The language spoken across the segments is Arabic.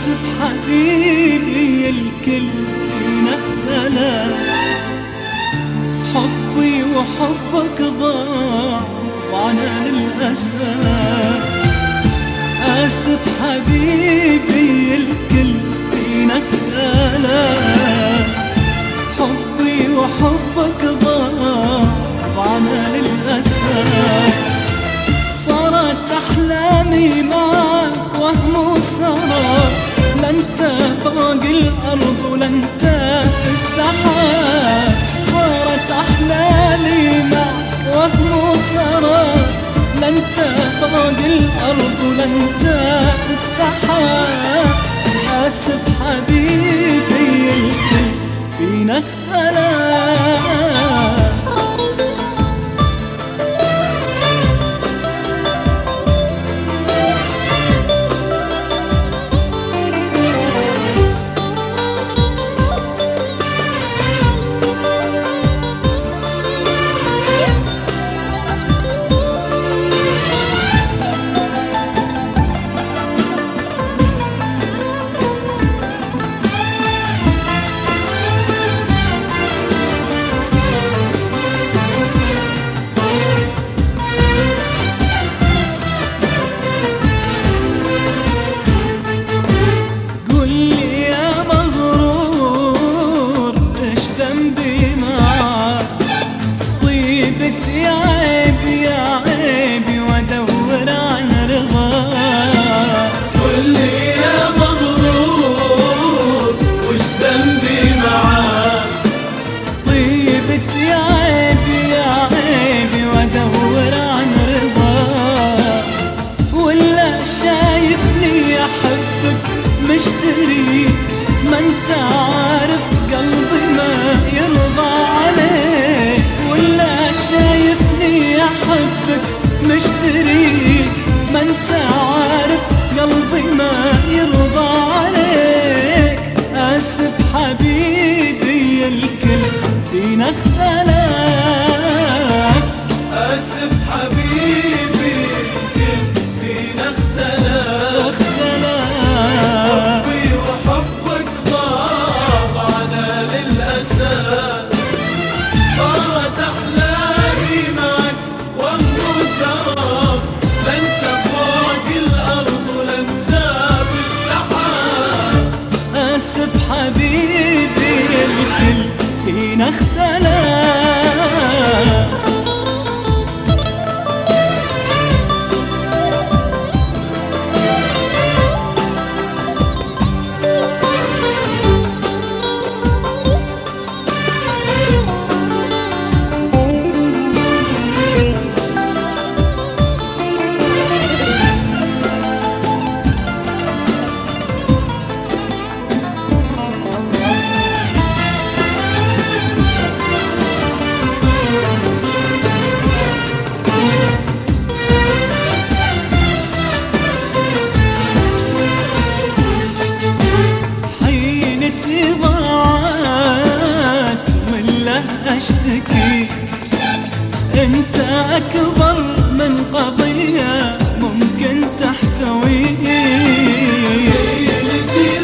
آسف حبيبي الكل فينا اختلف، حبي وحبك ضاع وأنا للأسف. آسف حبيبي الكل فينا اختلف، حبي وحبك ضاع وأنا للأسف. صارت أحلامي معك وهم وسراب، لا انت فوق الأرض ولا انت في السحاب. صارت أحلامي معك وهم وسراب، لا انت فوق الأرض ولا انت في السحاب. آسف حبيبي الكل فينا اختلف. مشتري ما انت عارف قلبي ما يرضى عليك، ولا شايفني احبك مشتري ما انت عارف قلبي ما يرضى عليك. آسف حبيبي الكل فينا اختلف، آسف حبيبي الكل فينا اختلف. حبي وحبك ضاع أنا للأسف. صارت أحلامي معك وهم سراب، لا انت فوق الأرض ولا انت في السحاب. آسف حبيبي الكل فينا اختلف. أشتكي أنت أكبر من قضية ممكن تحتويني. ليلتي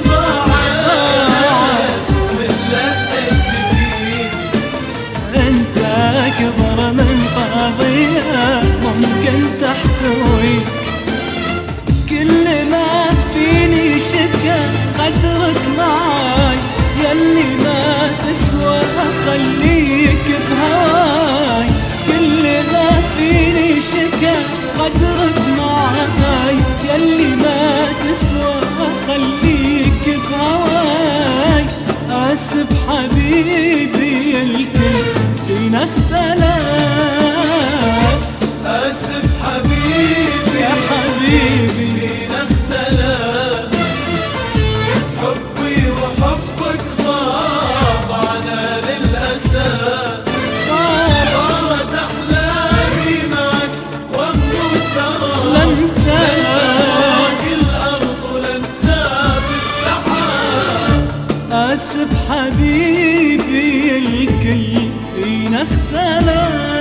ضاعت ولا أشتكي، أنت أكبر من قضية ممكن تحتويك. كل ما فيني شكا قدرك معاي، يلي ما تسوى أخليك بهواي. كل ما فيني شكا قدرك معاي، يلي ما تسوى أخليك بهواي. آسف حبيبي الكل فينا اختلف، آسف حبيبي يا حبيبي فينا اختلف. حبي وحبك ضاع أنا للأسف. صارت أحلامي معك وهم سراب، لا انت فوق الأرض ولا انت في السحاب. آسف حبيبي الكل فينا اختلف.